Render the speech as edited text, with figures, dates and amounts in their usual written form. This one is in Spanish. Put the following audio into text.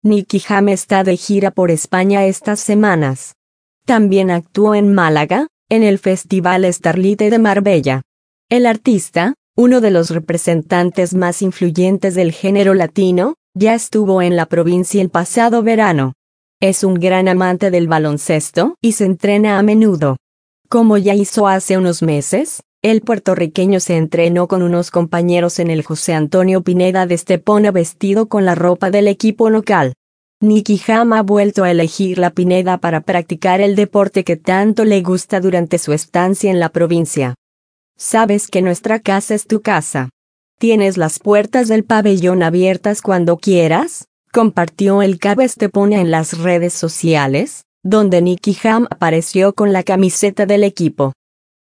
Nicky Jam está de gira por España estas semanas. También actuó en Málaga, en el Festival Starlite de Marbella. El artista, uno de los representantes más influyentes del género latino, ya estuvo en la provincia el pasado verano. Es un gran amante del baloncesto y se entrena a menudo. Como ya hizo hace unos meses, el puertorriqueño se entrenó con unos compañeros en el José Antonio Pineda de Estepona vestido con la ropa del equipo local. Nicky Jam ha vuelto a elegir la Pineda para practicar el deporte que tanto le gusta durante su estancia en la provincia. Sabes que nuestra casa es tu casa. Tienes las puertas del pabellón abiertas cuando quieras, compartió el Cabo Estepona en las redes sociales, donde Nicky Jam apareció con la camiseta del equipo.